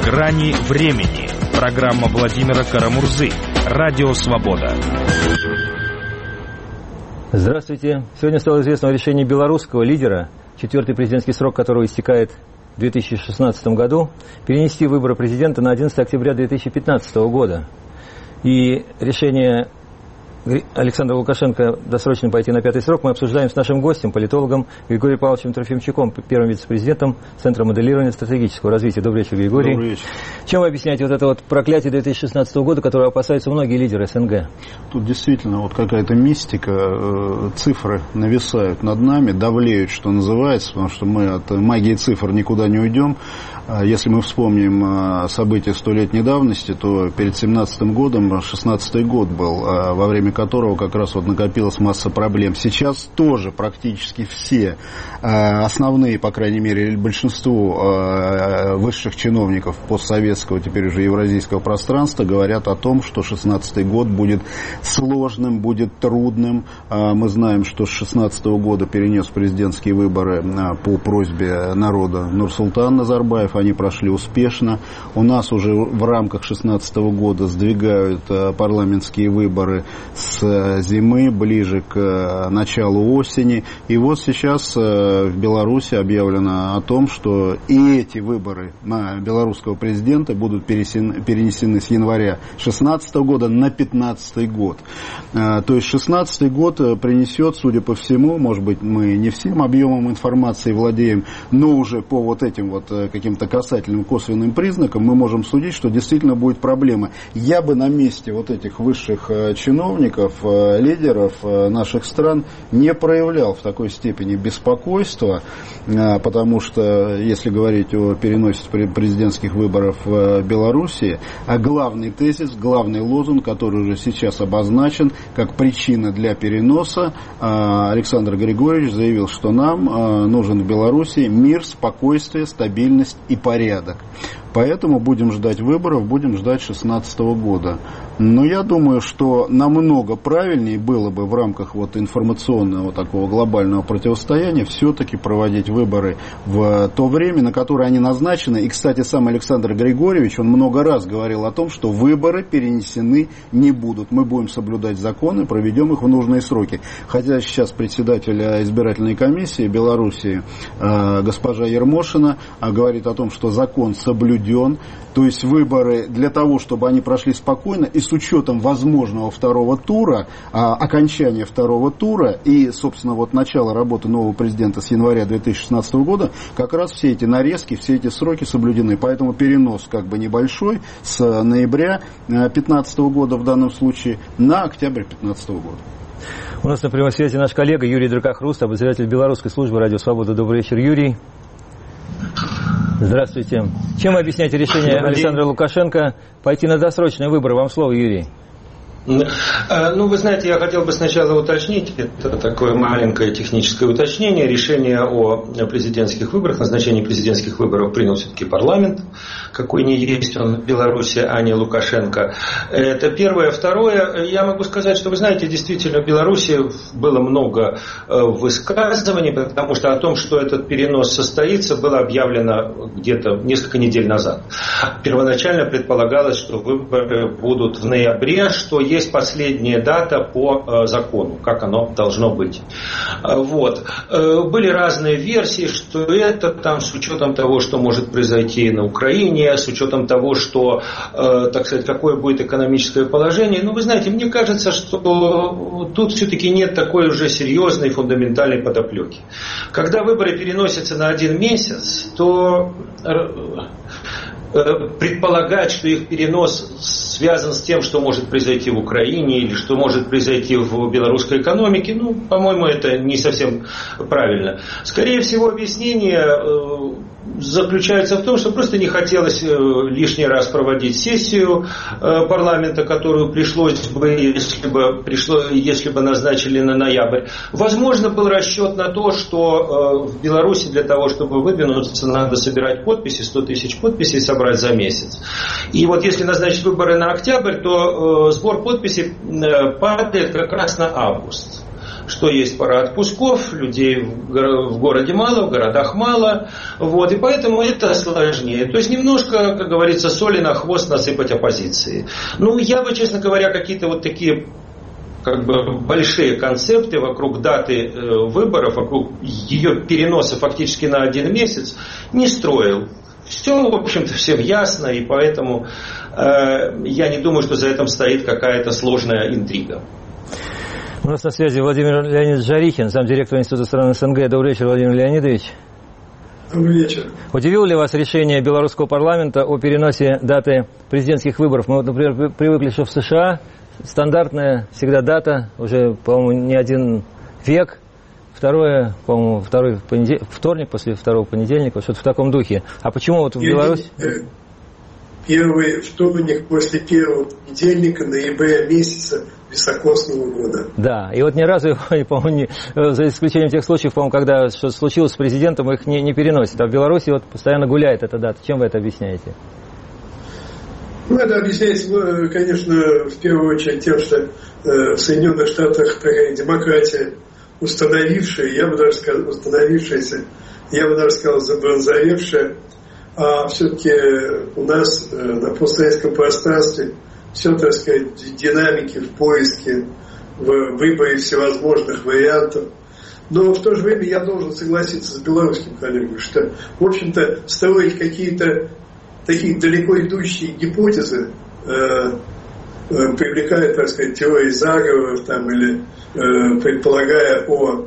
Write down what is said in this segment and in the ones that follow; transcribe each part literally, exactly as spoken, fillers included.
Грани времени. Программа Владимира Карамурзы. Радио Свобода. Здравствуйте. Сегодня стало известно о решении белорусского лидера, четвертый президентский срок которого истекает в две тысячи шестнадцатом году, перенести выборы президента на одиннадцатое октября две тысячи пятнадцатого года. И решение Александра Лукашенко досрочно пойти на пятый срок мы обсуждаем с нашим гостем, политологом Григорием Павловичем Трофимчуком, первым вице-президентом Центра моделирования стратегического развития. Добрый вечер, Григорий. Добрый вечер. Чем вы объясняете вот это вот проклятие две тысячи шестнадцатого года, которого опасаются многие лидеры СНГ? Тут действительно вот какая-то мистика, цифры нависают над нами, давлеют, что называется, потому что мы от магии цифр никуда не уйдем. Если мы вспомним события столетней давности, то перед семнадцатым годом, шестнадцатый год был, во время которого как раз вот накопилась масса проблем. Сейчас тоже практически все основные, по крайней мере, или большинство высших чиновников постсоветского, теперь уже евразийского пространства говорят о том, что шестнадцатый год будет сложным, будет трудным. Мы знаем, что с шестнадцатого года перенес президентские выборы по просьбе народа Нурсултан Назарбаев. Они прошли успешно. У нас уже в рамках шестнадцатого года сдвигают парламентские выборы с зимы ближе к началу осени. И вот сейчас в Беларуси объявлено о том, что и эти выборы на белорусского президента будут перенесены с января шестнадцатого года на пятнадцатый год. То есть шестнадцатый год принесет, судя по всему, может быть, мы не всем объемом информации владеем, но уже по вот этим вот каким-то касательным косвенным признакам мы можем судить, что действительно будет проблема. Я бы на месте вот этих высших чиновников, лидеров наших стран не проявлял в такой степени беспокойства, потому что, если говорить о переносе президентских выборов в Беларуси, а главный тезис, главный лозунг, который уже сейчас обозначен как причина для переноса, Александр Григорьевич заявил, что нам нужен в Беларуси мир, спокойствие, стабильность и порядок. Поэтому будем ждать выборов, будем ждать шестнадцатого года. Но я думаю, что намного правильнее было бы в рамках вот информационного такого глобального противостояния все-таки проводить выборы в то время, на которое они назначены. И, кстати, сам Александр Григорьевич, он много раз говорил о том, что выборы перенесены не будут. Мы будем соблюдать законы, проведем их в нужные сроки. Хотя сейчас председатель избирательной комиссии Белоруссии госпожа Ермошина говорит о том, что закон соблюден. То есть выборы для того, чтобы они прошли спокойно и с учетом возможного второго тура, а, окончания второго тура и, собственно, вот начала работы нового президента с января две тысячи шестнадцатого года, как раз все эти нарезки, все эти сроки соблюдены. Поэтому перенос как бы небольшой с ноября две тысячи пятнадцатого года в данном случае на октябрь две тысячи пятнадцатого года. У нас на прямой связи наш коллега Юрий Дракохруст, обозреватель белорусской службы «Радио Свобода». Добрый вечер, Юрий. Здравствуйте. Чем вы объясняете решение Александра Лукашенко пойти на досрочные выборы? Вам слово, Юрий. Ну, вы знаете, я хотел бы сначала уточнить, это такое маленькое техническое уточнение, решение о президентских выборах, назначении президентских выборов принял все-таки парламент, какой не есть он в Беларуси, а не Лукашенко. Это первое. Второе, я могу сказать, что вы знаете, действительно в Беларуси было много высказываний, потому что о том, что этот перенос состоится, было объявлено где-то несколько недель назад. Первоначально предполагалось, что выборы будут в ноябре, что есть последняя дата по э, закону, как оно должно быть. Э, вот. Э, были разные версии, что это там с учетом того, что может произойти на Украине, с учетом того, что, э, так сказать, какое будет экономическое положение. Ну, вы знаете, мне кажется, что тут все-таки нет такой уже серьезной фундаментальной подоплеки. Когда выборы переносятся на один месяц, то предполагать, что их перенос связан с тем, что может произойти в Украине или что может произойти в белорусской экономике, ну, по-моему, это не совсем правильно. Скорее всего, объяснение заключается в том, что просто не хотелось лишний раз проводить сессию парламента, которую пришлось бы, если бы, пришло, если бы назначили на ноябрь. Возможно, был расчет на то, что в Беларуси для того, чтобы выдвинуться, надо собирать подписи, сто тысяч подписей собрать за месяц. И вот если назначить выборы на октябрь, то сбор подписей падает как раз на август. что есть пара отпусков, людей в городе мало, в городах мало, вот, и поэтому это сложнее. То есть немножко, как говорится, соли на хвост насыпать оппозиции. Ну, я бы, честно говоря, какие-то вот такие как бы большие концепты вокруг даты э, выборов, вокруг ее переноса фактически на один месяц не строил. Все, в общем-то, всем ясно, и поэтому э, я не думаю, что за этим стоит какая-то сложная интрига. У нас на связи Владимир Леонидович Жарихин, замдиректора Института стран СНГ. Добрый вечер, Владимир Леонидович. Добрый вечер. Удивило ли вас решение белорусского парламента о переносе даты президентских выборов? Мы, вот, например, привыкли, что в США стандартная всегда дата, уже, по-моему, не один век. Второе, по-моему, второй понедел... вторник после второго понедельника, что-то в таком духе. А почему вот в Беларуси? Первый вторник после первого понедельника ноября месяца високосного года. Да, и вот ни разу, по-моему, не, за исключением тех случаев, по-моему, когда что-то случилось с президентом, их не, не переносят. А в Беларуси вот постоянно гуляет эта дата. Чем вы это объясняете? Ну, это объясняется, конечно, в первую очередь тем, что в Соединенных Штатах такая демократия, установившая, я бы даже сказал, установившаяся, я бы даже сказал, забронзовевшая, а все-таки у нас на постсоветском пространстве все, так сказать, в динамике, в поиске, в выборе всевозможных вариантов. Но в то же время я должен согласиться с белорусским коллегой, что, в общем-то, строить какие-то такие далеко идущие гипотезы, э, э, привлекая, так сказать, теории заговоров там, или э, предполагая о,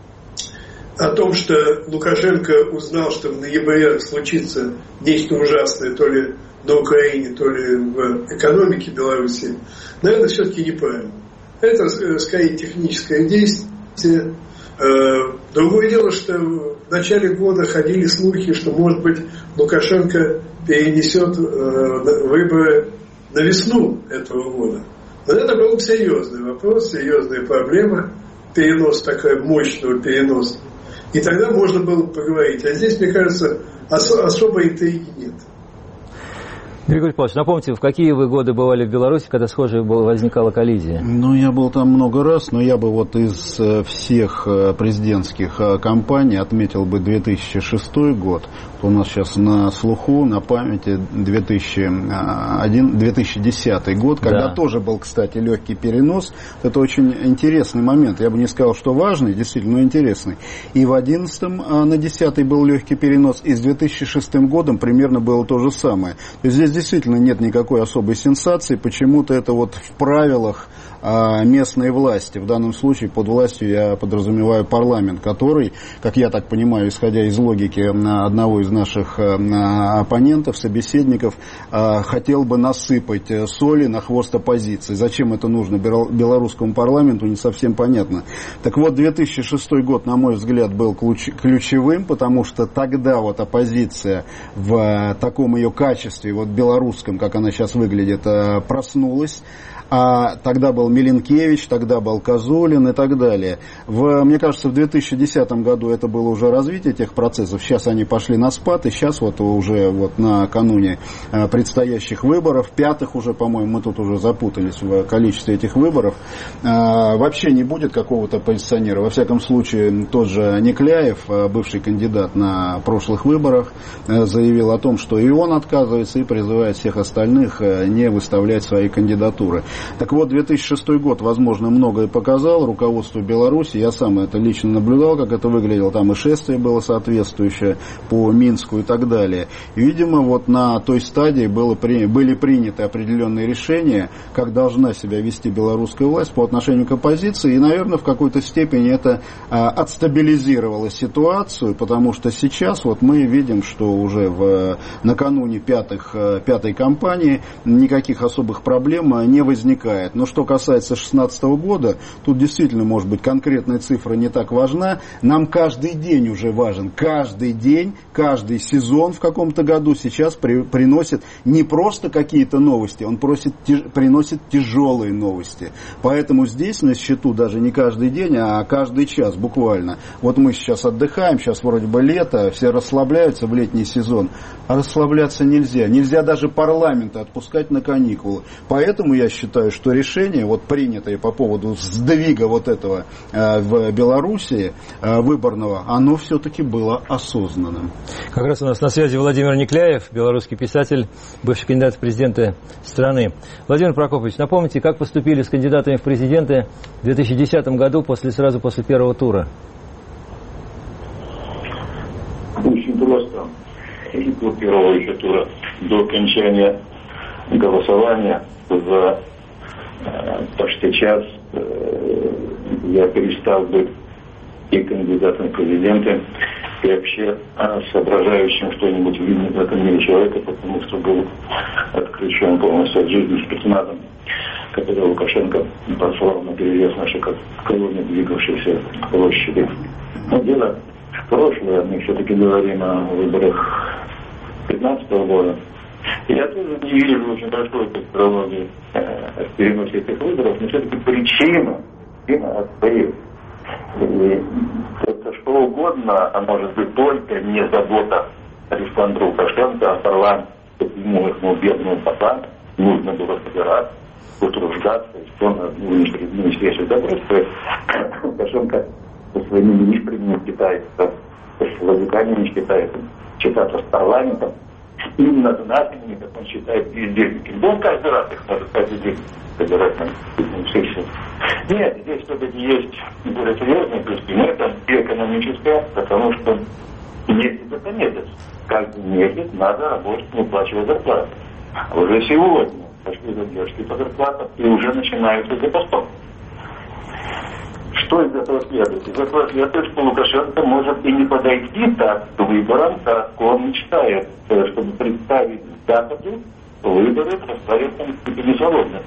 о том, что Лукашенко узнал, что в ноябре случится нечто ужасное то ли на Украине, то ли в экономике Беларуси, наверное, все-таки неправильно. Это э, скорее техническое действие. Э, другое дело, что в начале года ходили слухи, что, может быть, Лукашенко перенесет э, выборы на весну этого года. Но это был бы серьезный вопрос, серьезная проблема, перенос такой мощного переноса. И тогда можно было бы поговорить. А здесь, мне кажется, ос- особой интриги нет. Григорий Павлович, напомните, в какие вы годы бывали в Беларуси, когда схожая возникала коллизия? Ну, я был там много раз, но я бы вот из всех президентских кампаний отметил бы две тысячи шестой год. У нас сейчас на слуху, на памяти две тысячи десятый год, когда да. тоже был, кстати, легкий перенос. Это очень интересный момент. Я бы не сказал, что важный, действительно, но интересный. И в одиннадцатом на десятый был легкий перенос, и с две тысячи шестым годом примерно было то же самое. То есть здесь действительно нет никакой особой сенсации, почему-то это вот в правилах а, местной власти. В данном случае под властью я подразумеваю парламент, который, как я так понимаю, исходя из логики одного из наших а, оппонентов, собеседников, а, хотел бы насыпать соли на хвост оппозиции. Зачем это нужно белорусскому парламенту, не совсем понятно. Так вот, две тысячи шестой год, на мой взгляд, был ключ, ключевым, потому что тогда вот оппозиция в таком ее качестве, вот белорусском, как она сейчас выглядит, проснулась. А тогда был Миленкевич, тогда был Козулин и так далее. В, мне кажется, в две тысячи десятом году это было уже развитие этих процессов. Сейчас они пошли на спад, и сейчас вот уже вот накануне предстоящих выборов, пятых уже, по-моему, мы тут уже запутались в количестве этих выборов, вообще не будет какого-то оппозиционера. Во всяком случае, тот же Некляев, бывший кандидат на прошлых выборах, заявил о том, что и он отказывается, и призывает всех остальных не выставлять свои кандидатуры. Так вот, две тысячи шестой год, возможно, многое показал руководству Беларуси. Я сам это лично наблюдал, как это выглядело. Там и шествие было соответствующее по Минску и так далее. И, видимо, вот на той стадии было, были приняты определенные решения, как должна себя вести белорусская власть по отношению к оппозиции. И, наверное, в какой-то степени это а, отстабилизировало ситуацию, потому что сейчас вот мы видим, что уже в, накануне пятых, пятой кампании никаких особых проблем не возникает. Но что касается две тысячи шестнадцатого года, тут действительно, может быть, конкретная цифра не так важна. Нам каждый день уже важен. Каждый день, каждый сезон в каком-то году сейчас при, приносит не просто какие-то новости, он просит, тяж, приносит тяжелые новости. Поэтому здесь на счету даже не каждый день, а каждый час буквально. Вот мы сейчас отдыхаем, сейчас вроде бы лето, все расслабляются в летний сезон. А расслабляться нельзя. Нельзя даже парламента отпускать на каникулы. Поэтому я считаю, считаю, что решение, вот принятое по поводу сдвига вот этого э, в Белоруссии э, выборного, оно все-таки было осознанным. Как раз у нас на связи Владимир Никляев, белорусский писатель, бывший кандидат в президенты страны. Владимир Прокофьевич, напомните, как поступили с кандидатами в президенты в две тысячи десятом году, после, сразу после первого тура? Очень просто. И до первого еще тура, до окончания голосования за э, почти час э, я перестал быть и кандидатом в президенты, и вообще э, соображающим что-нибудь видно в этом мире человека, потому что был отключен полностью от жизни спецназом, когда Лукашенко послал на перевес нашей колонии, двигавшейся к площади. Но дело в прошлое, мы все-таки говорим о выборах две тысячи пятнадцатого года. Я тоже не вижу очень большой технологии э, в переносе этих выборов, но все-таки причина, причина отстоит. И это что угодно, а может быть только не забота Александра Лукашенко о парламенте, ему, этому бедному пацану, нужно было собираться, утруждаться, и что на министерстве добрости. Лукашенко со своими министрами считается, с владыками не считается, считается с парламентом, с им назначенными, как он считает, бездельниками. Да он каждый раз их может каждый день собирать на сессию. Нет, здесь все-таки есть более серьезная причина, это и экономическая, потому что месяц это месяц. Каждый месяц надо работать, выплачивать зарплату. А уже сегодня пошли задержки по зарплатам и уже начинаются забастовки. Что из этого следует? Из этого следует, что Лукашенко может и не подойти так к выборам, как он мечтает, чтобы представить Западу выборы в распорядке степени свободны.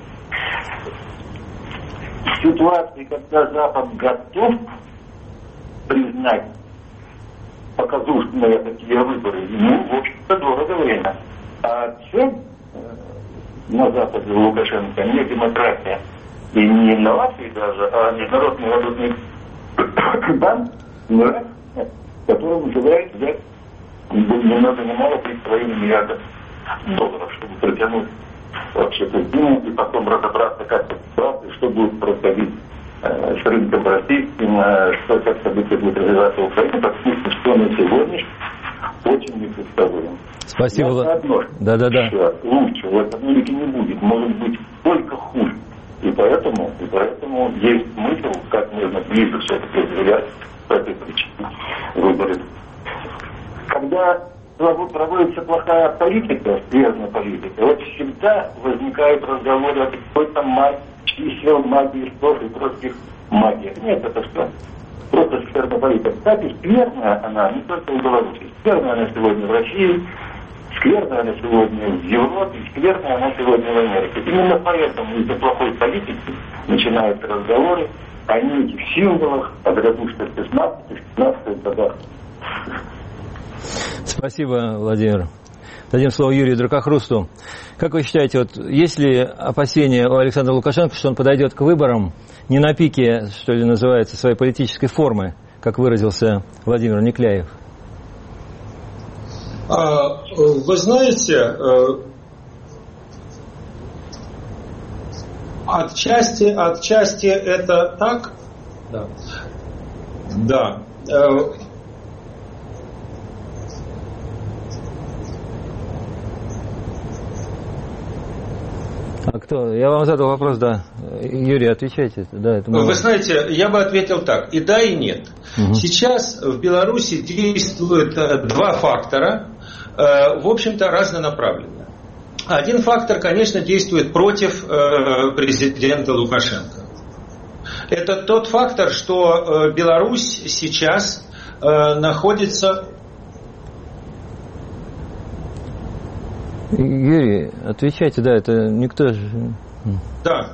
В ситуации, когда Запад готов признать показушные такие выборы, ему, в общем-то, дорого время. А все на Западе у Лукашенко не демократия. И не инновации даже, а Международный валютный банк, который вызывает взять ни много ни мало тридцать два миллиарда долларов, чтобы протянуть вообще культуру и потом разобраться, как это ситуация, что будет происходить э, с рынком российским, э, что как события будут развиваться в Украине, потому что на сегодня очень непредставлено. Спасибо. Одно, да, да, да. Лучше в этом мире не будет, может быть только хуже. И поэтому, и поэтому есть смысл, как можно ближе все-таки разделять по этой причине выборы. Когда проводится плохая политика, скверная политика, вот всегда возникают разговоры о какой-то магии чисел, магии слов и прочих магиях. Нет, это что? Просто скверная политика. Кстати, скверная она не только в Беларуси. Скверная она сегодня в России, скверная она сегодня в Европе, скверная она сегодня в Америке. Именно поэтому из-за плохой политики начинаются разговоры о неких символах, о году шестнадцатых-пятнадцатых годах. Спасибо, Владимир. Дадим слово Юрию Дракохрусту. Как вы считаете, вот есть ли опасения у Александра Лукашенко, что он подойдет к выборам не на пике, что ли, называется, своей политической формы, как выразился Владимир Никляев? Вы знаете, отчасти, отчасти это так. Да. Да. А кто? Я вам задал вопрос, да. Юрий, отвечайте. Да, это Вы знаете, я бы ответил так. И да, и нет. Угу. Сейчас в Беларуси действуют два фактора, в общем-то, разнонаправленно. Один фактор, конечно, действует против президента Лукашенко. Это тот фактор, что Беларусь сейчас находится... Юрий, отвечайте, да, это никто же... Да.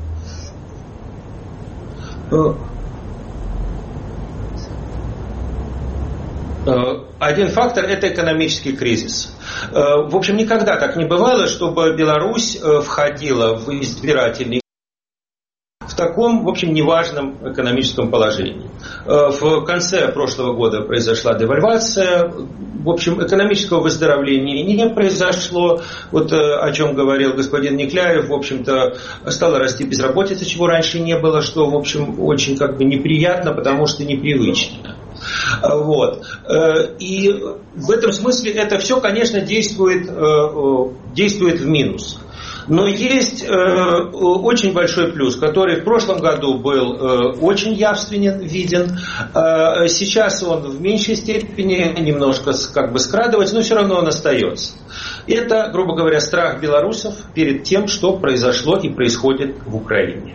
Один фактор – это экономический кризис. В общем, никогда так не бывало, чтобы Беларусь входила в избирательный в таком, в общем, неважном экономическом положении. В конце прошлого года произошла девальвация в общем, экономического выздоровления не произошло. Вот о чем говорил господин Некляев, в общем-то, стала расти безработица, чего раньше не было, что, в общем, очень как бы неприятно, потому что непривычно. Вот. И в этом смысле это все, конечно, действует, действует в минус. Но есть э, очень большой плюс, который в прошлом году был э, очень явственен, виден. Э, сейчас он в меньшей степени немножко как бы скрадывается, но все равно он остается. Это, грубо говоря, страх белорусов перед тем, что произошло и происходит в Украине.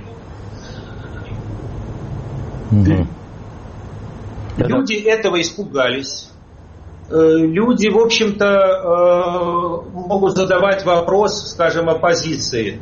Mm-hmm. Люди этого испугались. Люди, в общем-то, могут задавать вопрос, скажем, оппозиции.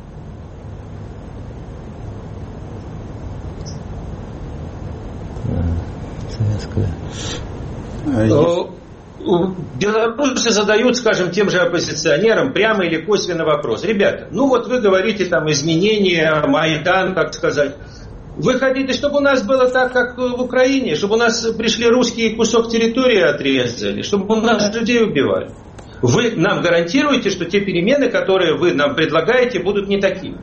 Белорусы задают, скажем, тем же оппозиционерам прямо или косвенно вопрос. Ребята, ну вот вы говорите там изменения, Майдан, так сказать. Вы хотите, чтобы у нас было так, как в Украине? Чтобы у нас пришли русские и кусок территории отрезали? Чтобы у нас людей убивали? Вы нам гарантируете, что те перемены, которые вы нам предлагаете, будут не такими?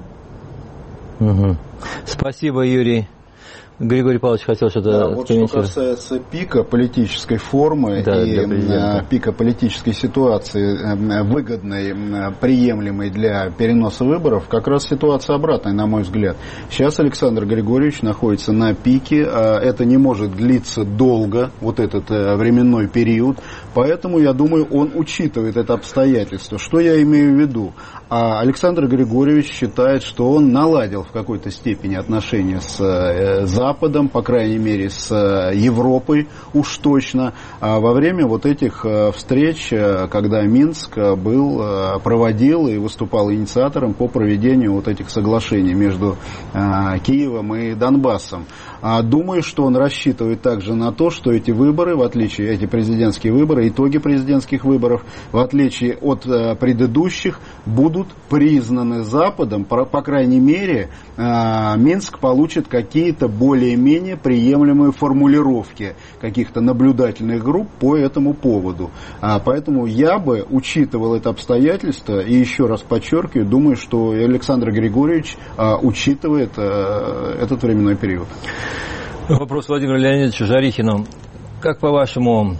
Угу. Спасибо, Юрий. Григорий Павлович хотел что-то да, вот что касается пика политической формы да, и пика политической ситуации, выгодной, приемлемой для переноса выборов, как раз ситуация обратная, на мой взгляд. Сейчас Александр Григорьевич находится на пике, это не может длиться долго, вот этот временной период, поэтому, я думаю, он учитывает это обстоятельство. Что я имею в виду? Александр Григорьевич считает, что он наладил в какой-то степени отношения с Западом, по крайней мере, с Европой уж точно, во время вот этих встреч, когда Минск был, проводил и выступал инициатором по проведению вот этих соглашений между Киевом и Донбассом. Думаю, что он рассчитывает также на то, что эти выборы, в отличие, эти президентские выборы, итоги президентских выборов, в отличие от предыдущих, будут признаны Западом, по, по крайней мере, Минск получит какие-то более-менее приемлемые формулировки каких-то наблюдательных групп по этому поводу. Поэтому я бы учитывал это обстоятельство, и еще раз подчеркиваю, думаю, что Александр Григорьевич учитывает этот временной период. Вопрос Владимиру Леонидовичу Жарихину. Как, по-вашему,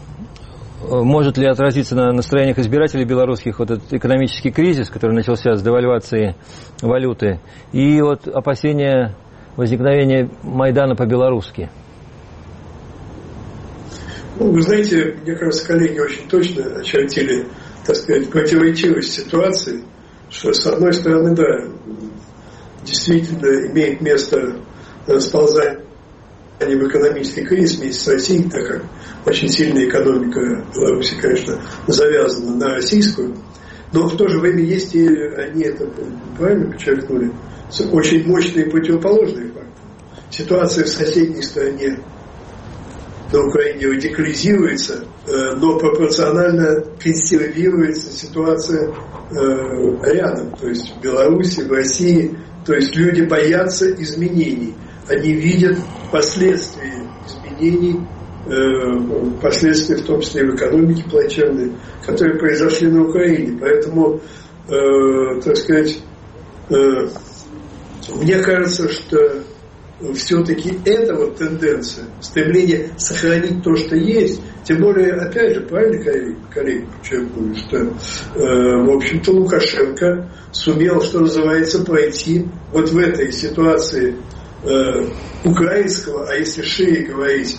может ли отразиться на настроениях избирателей белорусских вот этот экономический кризис, который начался с девальвации валюты, и вот опасения возникновения Майдана по-белорусски? Ну, вы знаете, мне кажется, коллеги очень точно очертили, так сказать, противоречивость ситуации, что, с одной стороны, да, действительно имеет место сползание в экономический кризис вместе с Россией, так как очень сильная экономика Беларуси, конечно, завязана на российскую, но в то же время есть и, они это правильно подчеркнули, очень мощные противоположные факторы. Ситуация в соседней стране, на Украине, радикализируется, но пропорционально консервируется ситуация рядом, то есть в Беларуси, в России, то есть люди боятся изменений. Они видят последствия изменений, э, последствия в том числе в экономике плачевные, которые произошли на Украине. Поэтому, э, так сказать, э, мне кажется, что все-таки эта вот тенденция, стремление сохранить то, что есть, тем более, опять же, правильно коллеги, коллеги подчеркнули, что, э, в общем-то, Лукашенко сумел, что называется, пройти вот в этой ситуации украинского, а если шире говорить,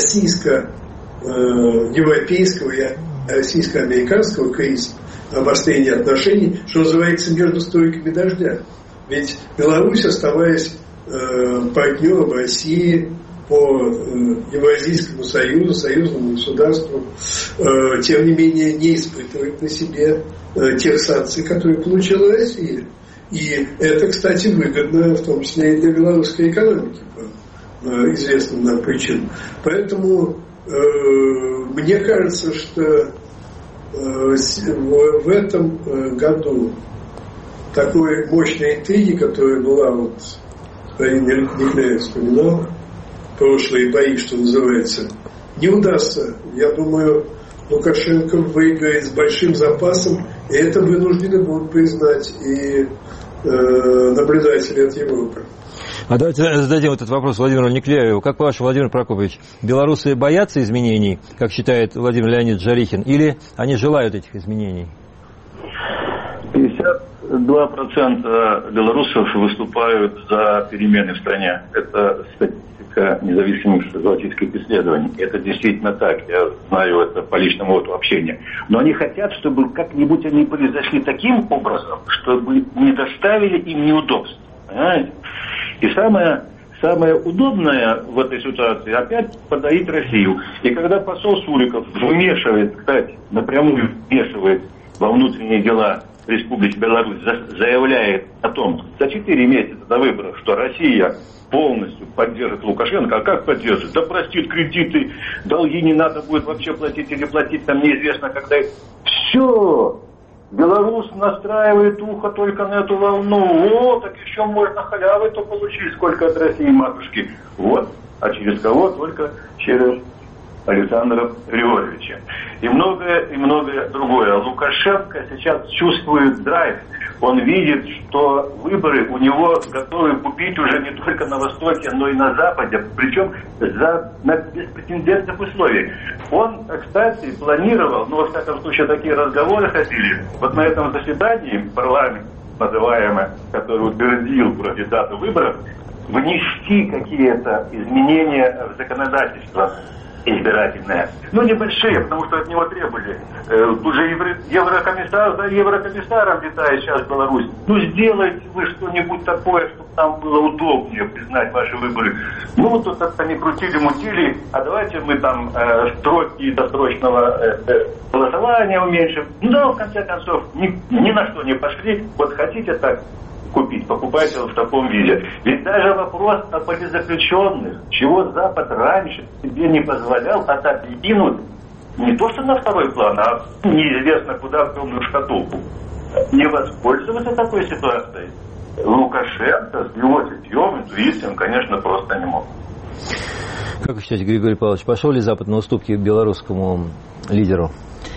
российско-европейского и российско-американского кризиса, обострения отношений, что называется, между струйками дождя. Ведь Беларусь, оставаясь э, партнером России по э, Евразийскому союзу, союзному государству, э, тем не менее не испытывает на себе э, тех санкций, которые получила Россия. И это, кстати, выгодно, в том числе и для белорусской экономики, по известным нам причинам. Поэтому э, мне кажется, что э, в, в этом году такой мощной интриги, которая была, вот, господин Некляев вспоминал, прошлые бои, что называется, не удастся. Я думаю, Лукашенко выиграет с большим запасом, и это вынуждены будут признать и э, наблюдатели от Европы. А давайте зададим этот вопрос Владимиру Неклееву. Как по-вашему, Владимир Прокопович, белорусы боятся изменений, как считает Владимир Леонидович Жарихин, или они желают этих изменений? пятьдесят два процента белорусов выступают за перемены в стране. Это статистика независимых социологических исследований. Это действительно так. Я знаю это по личному опыту общения. Но они хотят, чтобы как-нибудь они произошли таким образом, чтобы не доставили им неудобств. Понимаете? И самое, самое удобное в этой ситуации опять подоить Россию. И когда посол Суриков вмешивает, кстати, напрямую вмешивает во внутренние дела Республики Беларусь, заявляет о том, за четыре месяца до выборов, что Россия полностью поддержит Лукашенко. А как поддержит? Да простит кредиты, долги не надо будет вообще платить или платить, там неизвестно когда. Все! Беларусь настраивает ухо только на эту волну. О, так еще можно халявы-то получить, сколько от России матушки. Вот. А через кого? Только через Александра Григорьевича. И многое, и многое другое. Лукашенко сейчас чувствует драйв. Он видит, что выборы у него готовы купить уже не только на Востоке, но и на Западе. Причем за, на беспрецедентных условиях. Он, кстати, планировал, ну, во всяком случае, такие разговоры ходили. Вот на этом заседании парламент, называемый, который утвердил вроде дату выборов, внести какие-то изменения в законодательство избирательное. Ну, небольшие, потому что от него требовали. Э, уже евро, еврокомиссар, да, еврокомиссаром летает сейчас в Беларусь. Ну, сделайте вы что-нибудь такое, чтобы там было удобнее признать ваши выборы. Ну, вот тут они крутили-мутили, а давайте мы там э, строки досрочного э, э, голосования уменьшим. Ну, да, в конце концов, ни, ни на что не пошли. Вот хотите так купить, покупайте в таком виде. Ведь даже вопрос о политзаключенных, чего Запад раньше себе не позволял, отодвинуть не то что на второй план, а неизвестно куда, в темную шкатулку. Не воспользоваться такой ситуацией Лукашенко с его чутьем, интуицией, конечно, просто не мог. Как вы считаете, Григорий Павлович, пошел ли Запад на уступки белорусскому лидеру?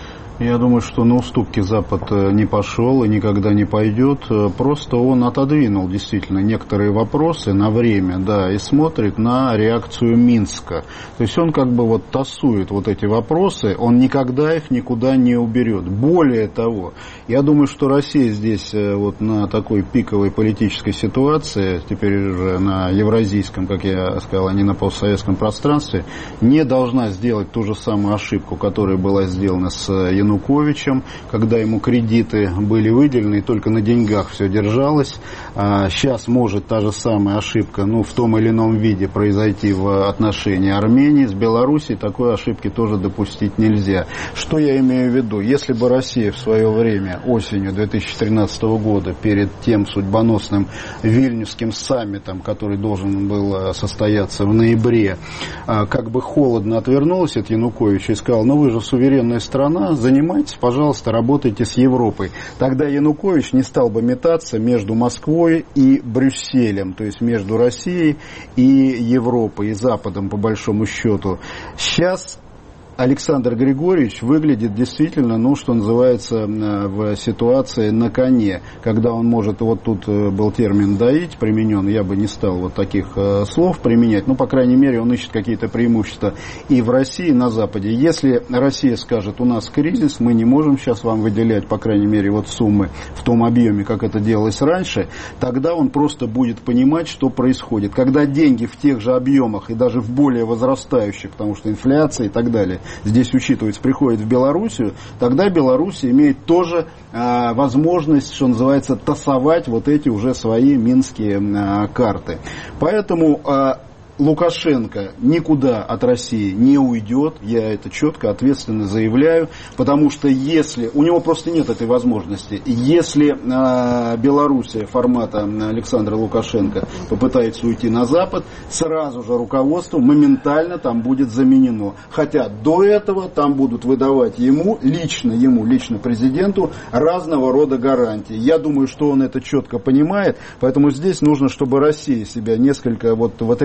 Я думаю, что на уступки Запад не пошел и никогда не пойдет. Просто он отодвинул действительно некоторые вопросы на время, да, и смотрит на реакцию Минска. То есть он как бы вот тасует вот эти вопросы, он никогда их никуда не уберет. Более того, я думаю, что Россия здесь вот на такой пиковой политической ситуации, теперь уже на евразийском, как я сказал, а не на постсоветском пространстве, не должна сделать ту же самую ошибку, которая была сделана с Януковичем. Януковичем, когда ему кредиты были выделены, и только на деньгах все держалось. А сейчас может та же самая ошибка, ну, в том или ином виде произойти в отношении Армении с Белоруссией. Такой ошибки тоже допустить нельзя. Что я имею в виду? Если бы Россия в свое время, осенью две тысячи тринадцатого года, перед тем судьбоносным Вильнюсским саммитом, который должен был состояться в ноябре, как бы холодно отвернулась от Януковича и сказала: ну вы же суверенная страна, занимайтесь, пожалуйста, работайте с Европой. Тогда Янукович не стал бы метаться между Москвой и Брюсселем, то есть между Россией и Европой, и Западом, по большому счету. Сейчас Александр Григорьевич выглядит действительно, ну, что называется, в ситуации на коне, когда он может, вот тут был термин «доить» применен, я бы не стал вот таких слов применять, но, по крайней мере, он ищет какие-то преимущества и в России, и на Западе. Если Россия скажет: у нас кризис, мы не можем сейчас вам выделять, по крайней мере, вот суммы в том объеме, как это делалось раньше, тогда он просто будет понимать, что происходит. Когда деньги в тех же объемах и даже в более возрастающих, потому что инфляция и так далее, здесь учитывается, приходит в Белоруссию, тогда Белоруссия имеет тоже э, возможность, что называется, тасовать вот эти уже свои минские э, карты. Поэтому э, Лукашенко никуда от России не уйдет, я это четко, ответственно заявляю, потому что если, у него просто нет этой возможности, если э, Белоруссия формата Александра Лукашенко попытается уйти на Запад, сразу же руководство моментально там будет заменено. Хотя до этого там будут выдавать ему, лично ему, лично президенту, разного рода гарантии. Я думаю, что он это четко понимает, поэтому здесь нужно, чтобы Россия себя несколько вот, вот редактировала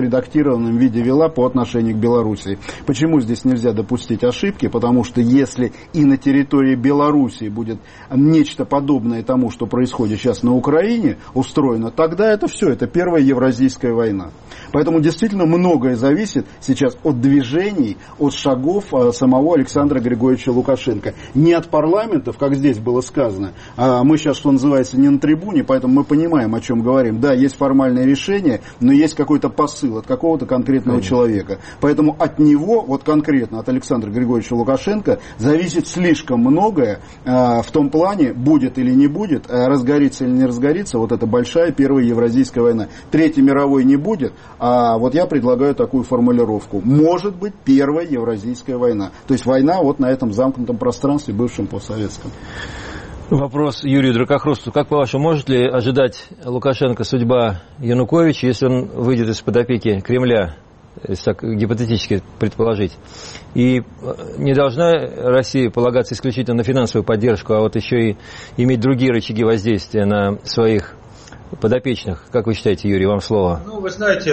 концентрированном виде вела по отношению к Белоруссии. Почему здесь нельзя допустить ошибки? Потому что если и на территории Белоруссии будет нечто подобное тому, что происходит сейчас на Украине, устроено, тогда это все, это первая Евразийская война. Поэтому действительно многое зависит сейчас от движений, от шагов самого Александра Григорьевича Лукашенко. Не от парламентов, как здесь было сказано. А мы сейчас, что называется, не на трибуне, поэтому мы понимаем, о чем говорим. Да, есть формальное решение, но есть какой-то посыл от какого-то конкретного Конечно. человека. Поэтому от него, вот конкретно от Александра Григорьевича Лукашенко, зависит слишком многое а, в том плане, будет или не будет, а разгорится или не разгорится вот эта большая первая Евразийская война. Третьей мировой не будет, а вот я предлагаю такую формулировку. Может быть первая Евразийская война. То есть война вот на этом замкнутом пространстве, бывшем постсоветском. Вопрос Юрию Дракохрусту. Как, по-вашему, может ли ожидать Лукашенко судьба Януковича, если он выйдет из-под опеки Кремля, если так гипотетически предположить? И не должна Россия полагаться исключительно на финансовую поддержку, а вот еще и иметь другие рычаги воздействия на своих подопечных? Как вы считаете, Юрий, вам слово? Ну, вы знаете,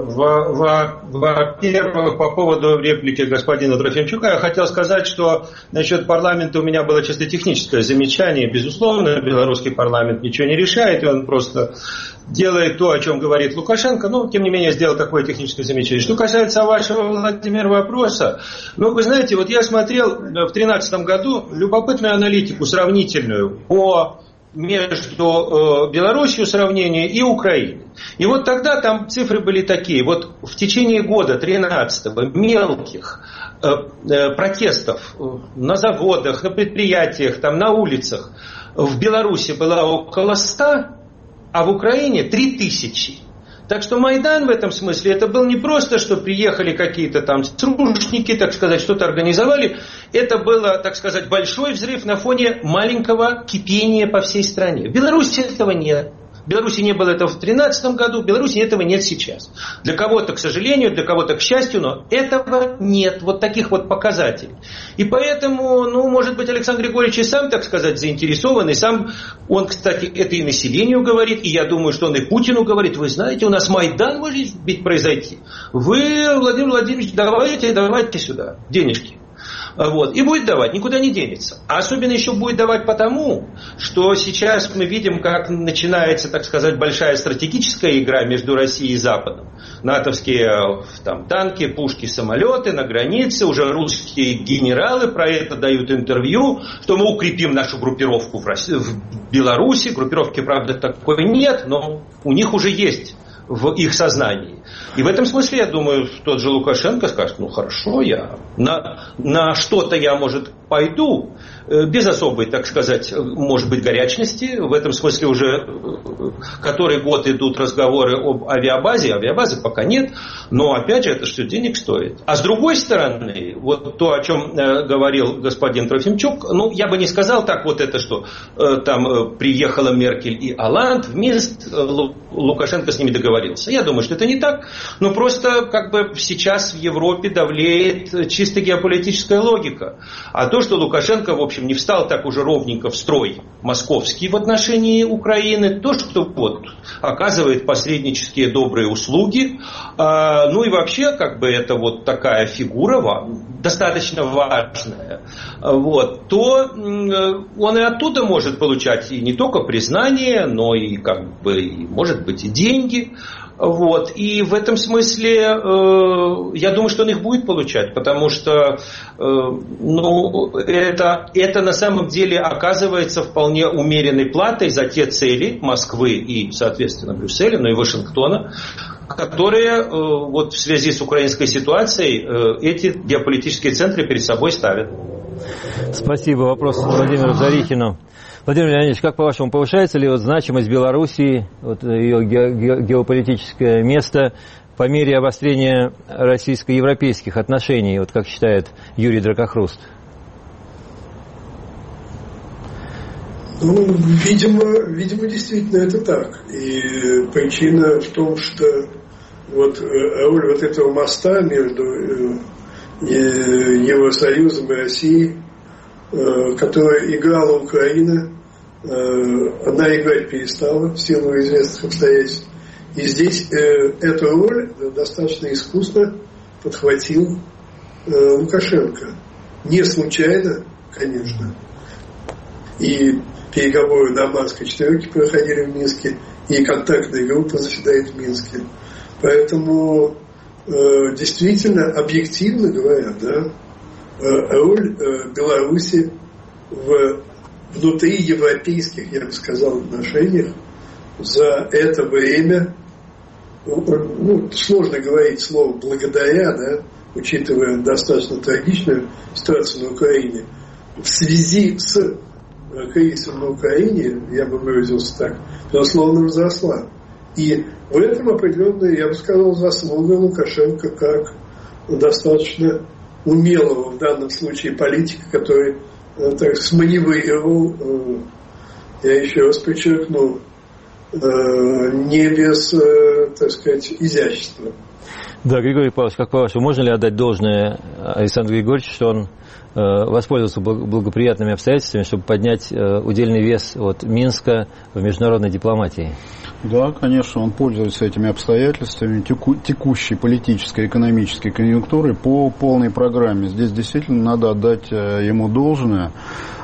во-первых, по поводу реплики господина Трофимчука, я хотел сказать, что насчет парламента у меня было чисто техническое замечание. Безусловно, белорусский парламент ничего не решает, и он просто делает то, о чем говорит Лукашенко, но, тем не менее, сделал такое техническое замечание. Что касается вашего, Владимир, вопроса, ну, вы знаете, вот я смотрел в две тысячи тринадцатом году любопытную аналитику сравнительную по между э, Белоруссией сравнение и Украиной. И вот тогда там цифры были такие. Вот в течение года тринадцатого мелких э, э, протестов на заводах, на предприятиях, там, на улицах в Беларуси было около ста, а в Украине три тысячи. Так что Майдан в этом смысле, это был не просто, что приехали какие-то там тружники, так сказать, что-то организовали. Это было, так сказать, большой взрыв на фоне маленького кипения по всей стране. В Беларуси этого нет. В Беларуси не было этого в две тысячи тринадцатом году, в Беларуси этого нет сейчас. Для кого-то, к сожалению, для кого-то, к счастью, но этого нет. Вот таких вот показателей. И поэтому, ну, может быть, Александр Григорьевич и сам, так сказать, заинтересован. И сам он, кстати, это и населению говорит. И я думаю, что он и Путину говорит. Вы знаете, у нас Майдан может ведь произойти. Вы, Владимир Владимирович, давайте, давайте сюда денежки. Вот. И будет давать, никуда не денется. А особенно еще будет давать потому, что сейчас мы видим, как начинается, так сказать, большая стратегическая игра между Россией и Западом. натовские там, танки, пушки, самолеты на границе. Уже русские генералы про это дают интервью, что мы укрепим нашу группировку в, России, в Беларуси. Группировки, правда, такой нет, но у них уже есть в их сознании. И в этом смысле, я думаю, тот же Лукашенко скажет, ну хорошо, я на, на что-то я, может, пойду, без особой, так сказать, может быть, горячности. В этом смысле уже который год идут разговоры об авиабазе. Авиабазы пока нет, но, опять же, это все денег стоит. А с другой стороны, вот то, о чем говорил господин Трофимчук, ну, я бы не сказал так вот это, что там приехала Меркель и Олланд, вместе Лукашенко с ними договорился. Я думаю, что это не так, но просто как бы сейчас в Европе давлеет чисто геополитическая логика. А то, что Лукашенко, в общем, не встал так уже ровненько в строй московский в отношении Украины, то, что вот оказывает посреднические добрые услуги, э, ну и вообще как бы это вот такая фигура достаточно важная, вот, то э, он и оттуда может получать и не только признание, но и как бы, и, может быть, и деньги. Вот. И в этом смысле э, я думаю, что он их будет получать, потому что э, ну, это, это на самом деле оказывается вполне умеренной платой за те цели Москвы и, соответственно, Брюсселя, но и Вашингтона, которые э, вот в связи с украинской ситуацией э, эти геополитические центры перед собой ставят. Спасибо. Вопрос Владимиру Зарихину. Владимир Леонидович, как по-вашему, повышается ли вот значимость Белоруссии, вот ее ге- геополитическое место по мере обострения российско-европейских отношений, вот как считает Юрий Дракохруст? Ну, видимо, видимо, действительно это так. И причина в том, что вот роль вот этого моста между Евросоюзом и Россией, которую играла Украина, она играть перестала в силу известных обстоятельств. И здесь э, эту роль достаточно искусно подхватил э, Лукашенко. Не случайно, конечно. И переговоры Дамасской четверки проходили в Минске, и контактная группа заседает в Минске. Поэтому э, действительно, объективно говоря, да, э, роль э, Беларуси в внутриевропейских, я бы сказал, отношениях за это время, ну, сложно говорить слово «благодаря», да, учитывая достаточно трагичную ситуацию на Украине, в связи с кризисом на Украине, я бы выразился так, безусловно, возросла. И в этом определенная, я бы сказал, заслуга Лукашенко как достаточно умелого в данном случае политика, который так сманеврировал, я еще раз подчеркну, не без, так сказать, изящества. Да, Григорий Павлович, как по-вашему, можно ли отдать должное Александру Григорьевичу, что он воспользовался благоприятными обстоятельствами, чтобы поднять удельный вес от Минска в международной дипломатии? Да, конечно, он пользуется этими обстоятельствами теку, текущей политической и экономической конъюнктуры по полной программе. Здесь действительно надо отдать ему должное.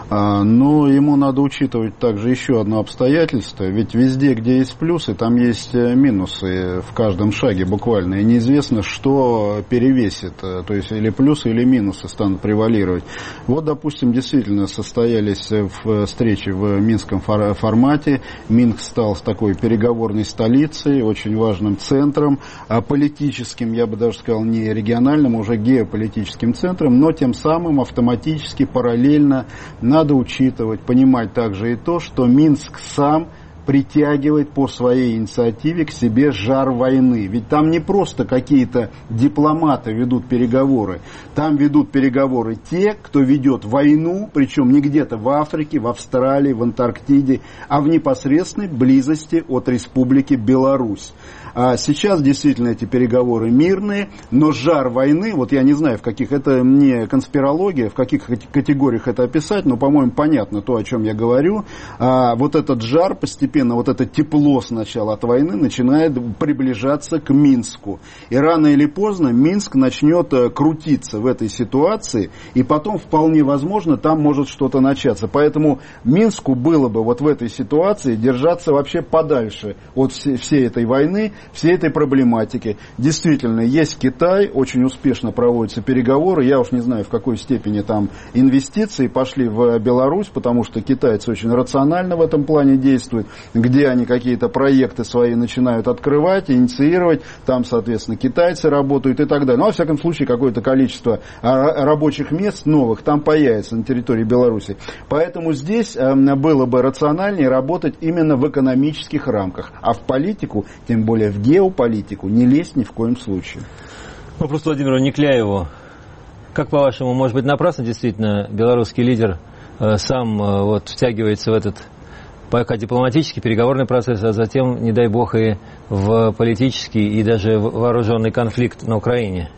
Но ему надо учитывать также еще одно обстоятельство, ведь везде, где есть плюсы, там есть минусы в каждом шаге буквально, и неизвестно, что перевесит, то есть или плюсы, или минусы станут превалировать. Вот, допустим, действительно состоялись встречи в минском формате, Минск стал такой переговорной столицей, очень важным центром, политическим, я бы даже сказал, не региональным, уже геополитическим центром, но тем самым автоматически, параллельно надо учитывать, понимать также и то, что Минск сам притягивает по своей инициативе к себе жар войны. Ведь там не просто какие-то дипломаты ведут переговоры. Там ведут переговоры те, кто ведет войну, причем не где-то в Африке, в Австралии, в Антарктиде, а в непосредственной близости от Республики Беларусь. А сейчас действительно эти переговоры мирные, но жар войны, вот я не знаю, в каких, это не конспирология, в каких категориях это описать, но, по-моему, понятно то, о чем я говорю. А вот этот жар постепенно, вот это тепло сначала от войны начинает приближаться к Минску. И рано или поздно Минск начнет крутиться в этой ситуации, и потом вполне возможно там может что-то начаться. Поэтому Минску было бы вот в этой ситуации держаться вообще подальше от всей, всей этой войны, всей этой проблематики. Действительно, есть Китай, очень успешно проводятся переговоры. Я уж не знаю, в какой степени там инвестиции пошли в Беларусь, потому что китайцы очень рационально в этом плане действуют. Где они какие-то проекты свои начинают открывать, инициировать, там, соответственно, китайцы работают и так далее. Ну, во всяком случае, какое-то количество рабочих мест новых там появится на территории Беларуси. Поэтому здесь было бы рациональнее работать именно в экономических рамках, а в политику, тем более в геополитику, не лезть ни в коем случае. Вопрос Владимиру Никляеву. Как, по-вашему, может быть, напрасно действительно белорусский лидер э, сам э, вот, втягивается в этот пока дипломатический переговорный процесс, а затем, не дай бог, и в политический и даже в вооруженный конфликт на Украине?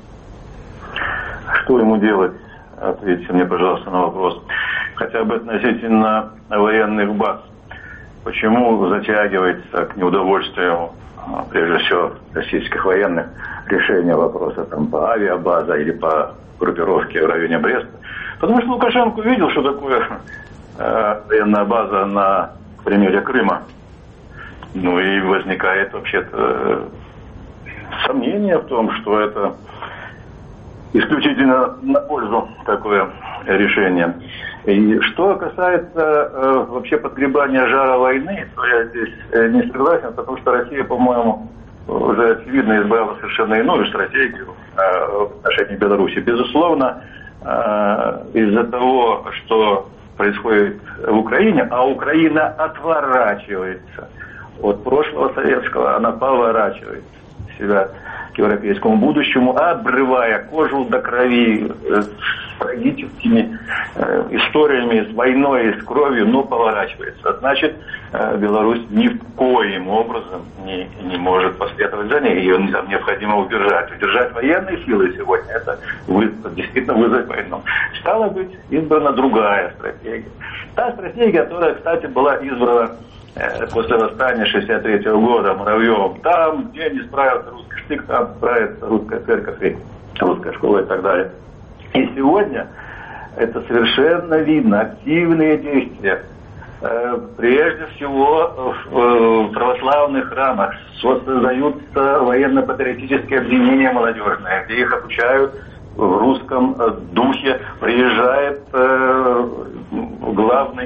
Что ему делать? Ответьте мне, пожалуйста, на вопрос. Хотя бы относительно военных баз. Почему затягивается к неудовольствию, прежде всего, российских военных, решение вопроса там, по авиабазе или по группировке в районе Бреста? Потому что Лукашенко увидел, что такое э, военная база на, к примеру, Крыма. Ну и возникает вообще-то э, сомнение в том, что это исключительно на пользу такое решение. И что касается э, вообще подгребания жара войны, то я здесь э, не согласен, потому что Россия, по-моему, уже очевидно избрала совершенно иную стратегию э, в отношении Беларуси. Безусловно, э, из-за того, что происходит в Украине, а Украина отворачивается от прошлого советского, она поворачивает себя к европейскому будущему, обрывая кожу до крови, с трагическими э, историями, с войной, с кровью, но поворачивается. Значит, э, Беларусь ни в коем образом не, не может последовать за ней. Ее необходимо удержать. Удержать военные силы сегодня, это вызов, действительно вызов войну. Стала быть избрана другая стратегия. Та стратегия, которая, кстати, была избрана после восстания шестьдесят третьего года Муравьевым, там, где не справился русский штык, там справится русская церковь, и русская школа и так далее. И сегодня это совершенно видно, активные действия. Прежде всего в православных храмах создаются военно-патриотические объединения молодежные, где их обучают в русском духе. Приезжает главный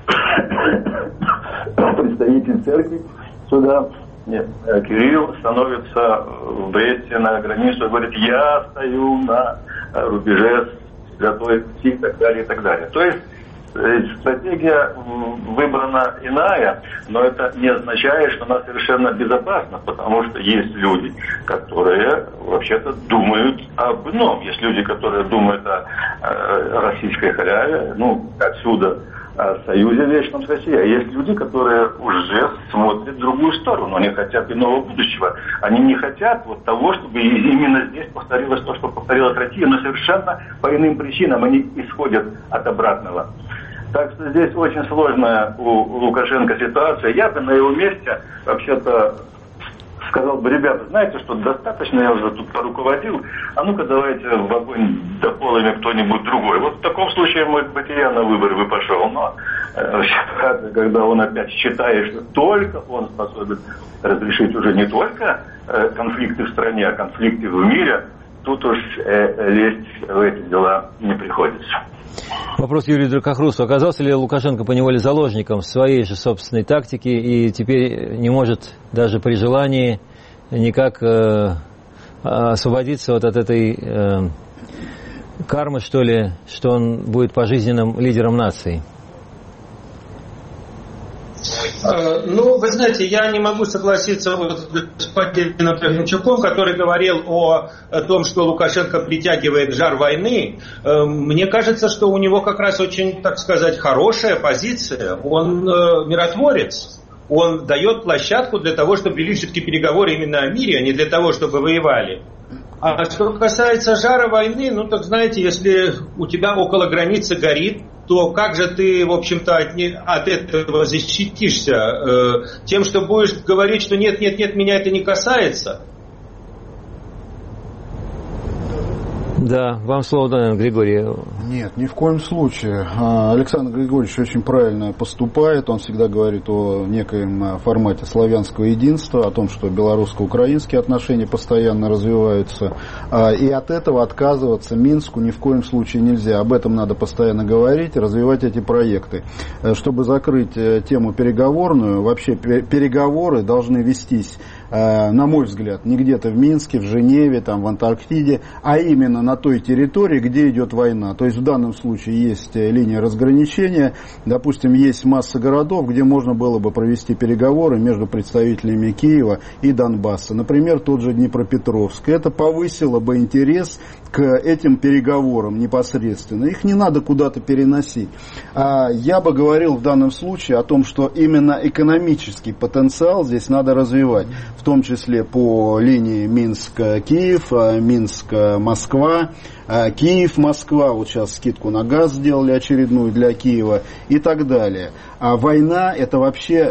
представитель церкви сюда, нет, Кирилл, становится в Бресте на границу и говорит: я стою на рубеже Святой Руси и так далее, и так далее. То есть стратегия выбрана иная, но это не означает, что она совершенно безопасна, потому что есть люди, которые вообще-то думают об ином. Есть люди, которые думают о, о российской халяве, ну, отсюда о союзе вечном с Россией. А есть люди, которые уже смотрят в другую сторону. Они хотят иного будущего. Они не хотят вот того, чтобы именно здесь повторилось то, что повторилась Россия, но совершенно по иным причинам. Они исходят от обратного. Так что здесь очень сложная у Лукашенко ситуация. Я бы на его месте вообще-то сказал бы: ребята, знаете что, достаточно я уже тут поруководил, а ну-ка давайте в огонь дополами кто-нибудь другой. Вот в таком случае, может быть, и я на выборы бы пошел. Но э, когда он опять считает, что только он способен разрешить уже не только э, конфликты в стране, а конфликты в мире, тут уж э, лезть в эти дела не приходится. Вопрос Юрию Дракохрусту. Оказался ли Лукашенко поневоле заложником своей же собственной тактики и теперь не может даже при желании никак э, освободиться вот от этой э, кармы, что ли, что он будет пожизненным лидером нации? Ну, вы знаете, я не могу согласиться вот с господином Трехничуком, который говорил о, о том, что Лукашенко притягивает жар войны. Мне кажется, что у него как раз очень, так сказать, хорошая позиция. Он э, миротворец. Он дает площадку для того, чтобы вели все-таки переговоры именно о мире, а не для того, чтобы воевали. А что касается жара войны, ну так знаете, если у тебя около границы горит, то как же ты, в общем-то, от, не, от этого защитишься? Э, тем, что будешь говорить, что нет, нет, нет, меня это не касается? Да, вам слово, Дэн Григорий. Нет, ни в коем случае. Александр Григорьевич очень правильно поступает. Он всегда говорит о некоем формате славянского единства, о том, что белорусско-украинские отношения постоянно развиваются. И от этого отказываться Минску ни в коем случае нельзя. Об этом надо постоянно говорить, развивать эти проекты. Чтобы закрыть тему переговорную, вообще переговоры должны вестись, на мой взгляд, не где-то в Минске, в Женеве, там, в Антарктиде, а именно на той территории, где идет война. То есть в данном случае есть линия разграничения, допустим, есть масса городов, где можно было бы провести переговоры между представителями Киева и Донбасса. Например, тот же Днепропетровск. Это повысило бы интерес к этим переговорам непосредственно. Их не надо куда-то переносить. А я бы говорил в данном случае о том, что именно экономический потенциал здесь надо развивать, в том числе по линии Минск-Киев, Минск-Москва, Киев-Москва, вот сейчас скидку на газ сделали очередную для Киева и так далее. А война, это вообще,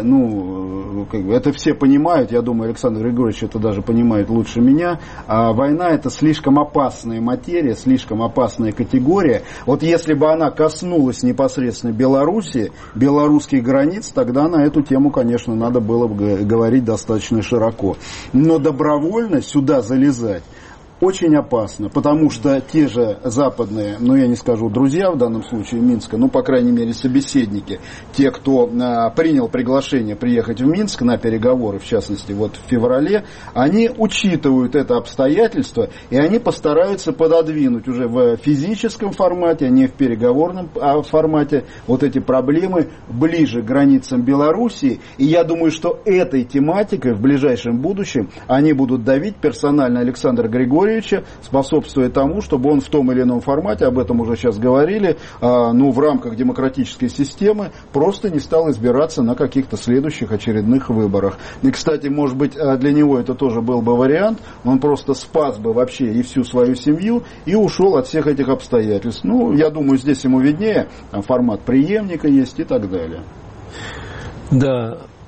ну, как бы, это все понимают, я думаю, Александр Григорьевич это даже понимает лучше меня, а война это слишком опасная материя, слишком опасная категория. Вот если бы она коснулась непосредственно Беларуси, белорусских границ, тогда на эту тему, конечно, надо было бы говорить достаточно широко. Но добровольно сюда залезать очень опасно, потому что те же западные, ну я не скажу друзья в данном случае Минска, ну по крайней мере собеседники, те, кто а, принял приглашение приехать в Минск на переговоры, в частности вот в феврале, они учитывают это обстоятельство и они постараются пододвинуть уже в физическом формате, а не в переговорном формате вот эти проблемы ближе к границам Белоруссии. И я думаю, что этой тематикой в ближайшем будущем они будут давить персонально Александра Григорьевича, способствуя тому, чтобы он в том или ином формате, об этом уже сейчас говорили, ну, в рамках демократической системы просто не стал избираться на каких-то следующих очередных выборах. И, кстати, может быть, для него это тоже был бы вариант, он просто спас бы вообще и всю свою семью и ушел от всех этих обстоятельств. Ну, я думаю, здесь ему виднее, там формат преемника есть и так далее. Да.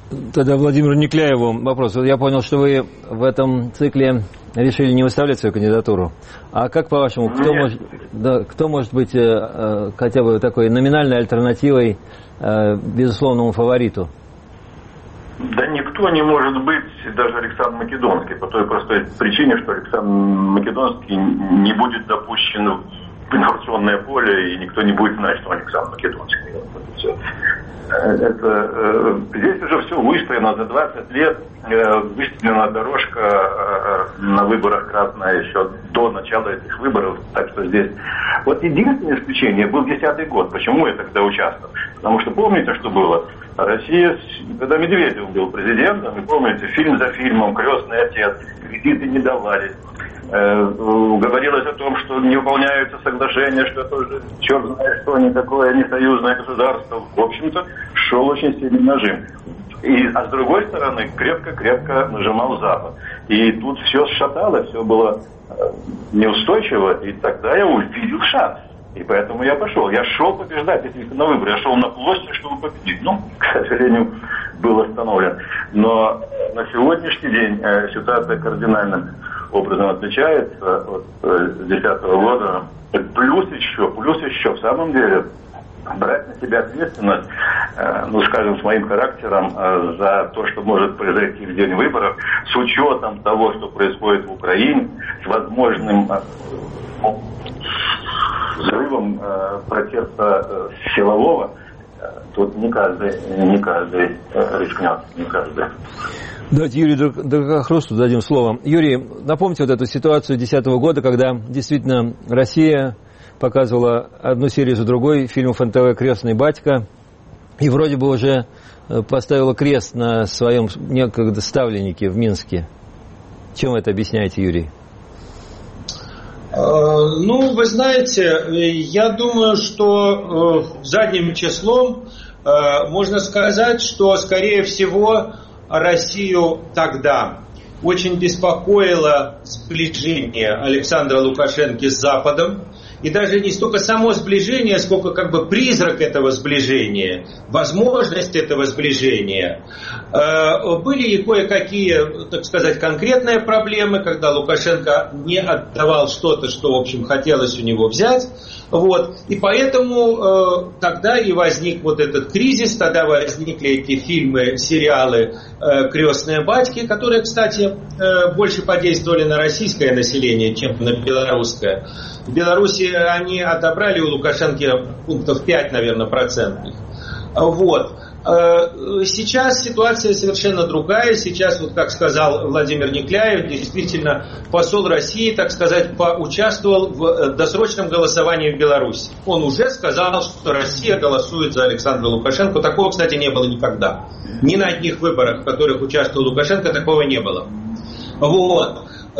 Тогда Владимиру Никляеву вопрос. Я понял, что вы в этом цикле решили не выставлять свою кандидатуру. А как, по-вашему, кто, может, да, кто может быть э, хотя бы такой номинальной альтернативой э, безусловному фавориту? Да никто не может быть, даже Александр Македонский, по той простой причине, что Александр Македонский не будет допущен в информационное поле, и никто не будет знать, что Александр Македонский. Это, э, здесь уже все выстроено за двадцать лет, э, выстроена дорожка э, на выборах красная еще до начала этих выборов, так что здесь... Вот единственное исключение был десятый год. Почему я тогда участвовал? Потому что помните, что было? Россия, когда Медведев был президентом, вы помните, фильм за фильмом, «Крестный отец», кредиты не давались. Э, говорилось о том, что не выполняются соглашения, что это уже черт знает что, никакое не союзное государство. В общем-то, шел очень сильный нажим. И, а с другой стороны, крепко-крепко нажимал Запад. И тут все сшаталось, все было э, неустойчиво, и тогда я увидел шанс. И поэтому я пошел. Я шел побеждать, если на выборы. Я шел на площадь, чтобы победить. Ну, к сожалению, был остановлен. Но на сегодняшний день э, ситуация кардинальным образом отличается от две тысячи десятого года. Плюс еще, плюс еще, в самом деле, брать на себя ответственность, э, ну, скажем, с моим характером, э, за то, что может произойти в день выборов, с учетом того, что происходит в Украине, с возможным э, взрывом э, протеста э, силового, э, тут не каждый, не каждый э, рискнет, не каждый. Давайте Юрию Дракохрусту дадим слово. Юрий, напомните вот эту ситуацию две тысячи десятого года, когда действительно Россия показывала одну серию за другой фильмов эн тэ вэ «Крестный батька» и вроде бы уже поставила крест на своем некогда ставленнике в Минске. Чем вы это объясняете, Юрий? Ну, вы знаете, я думаю, что задним числом можно сказать, что, скорее всего, Россию тогда очень беспокоило сближение Александра Лукашенко с Западом. И даже не столько само сближение, сколько как бы призрак этого сближения, возможность этого сближения. Были и кое-какие, так сказать, конкретные проблемы, когда Лукашенко не отдавал что-то, что, в общем, хотелось у него взять. Вот. И поэтому э, тогда и возник вот этот кризис, тогда возникли эти фильмы, сериалы э, «Крестные батьки», которые, кстати, э, больше подействовали на российское население, чем на белорусское. В Беларуси они отобрали у Лукашенко пунктов пять, наверное, процентных. Вот. Сейчас ситуация совершенно другая. Сейчас, вот как сказал Владимир Никляев, действительно посол России, так сказать, поучаствовал в досрочном голосовании в Беларуси. Он уже сказал, что Россия голосует за Александра Лукашенко. Такого, кстати, не было никогда. Ни на одних выборах, в которых участвовал Лукашенко, такого не было. Вот.